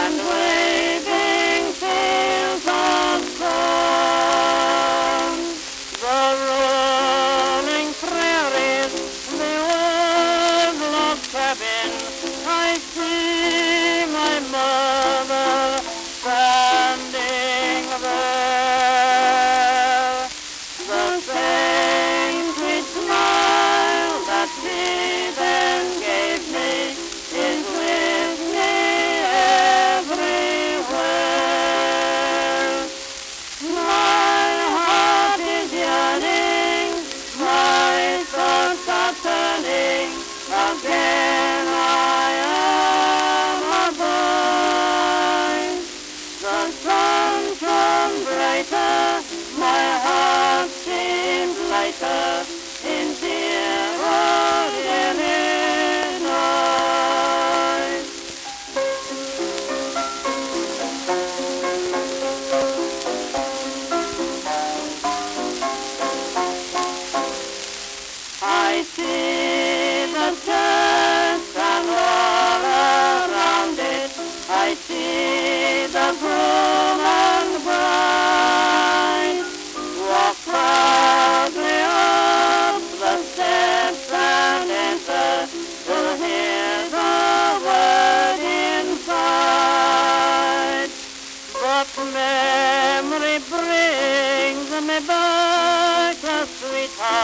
and waving fields of corn. The rolling prairies, the old log cabin, I see my mother standing there. The same sweet smile that she then gave me is with me everywhere. My heart is yearning, my thoughts are turning, again I am a boy. The sun shone brighter, my heart seemed lighter, in dear old Illinois. I see the church and all around it, I see the groom and bride walk proudly up the steps and enter to hear the word inside. But memory brings me back a sweetheart